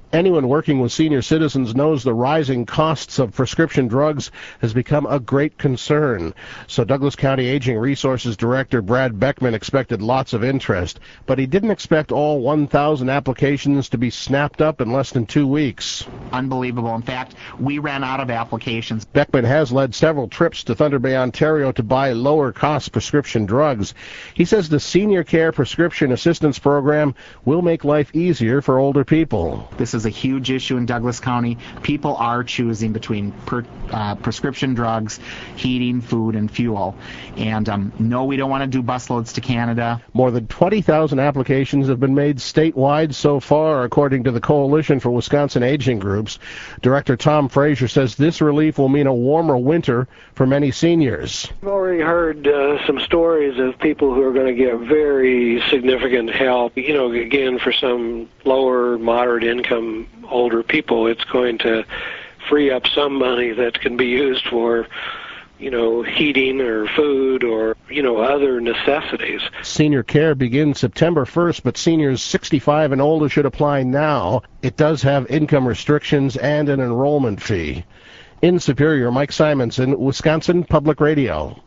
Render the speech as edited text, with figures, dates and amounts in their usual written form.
Anyone working with senior citizens knows the rising costs of prescription drugs has become a great concern. So Douglas County Aging Resources Director Brad Beckman expected lots of interest, but he didn't expect all 1,000 applications to be snapped up in less than 2 weeks. Unbelievable. In fact, we ran out of applications. Beckman has led several trips to Thunder Bay, Ontario to buy lower-cost prescription drugs. He says the Senior Care Prescription Assistance Program will make life easier for older people. This is a huge issue in Douglas County. People are choosing between prescription drugs, heating, food, and fuel. And no, we don't want to do busloads to Canada. More than 20,000 applications have been made statewide so far, according to the Coalition for Wisconsin Aging Groups. Director Tom Fraser says this relief will mean a warmer winter for many seniors. I've already heard some stories of people who are going to get very significant help. You know, again, for some lower, moderate income older people, it's going to free up some money that can be used for, you know, heating or food or, you know, other necessities. Senior care begins September 1st, but seniors 65 and older should apply now. It does have income restrictions and an enrollment fee. In Superior, Mike Simonson, Wisconsin Public Radio.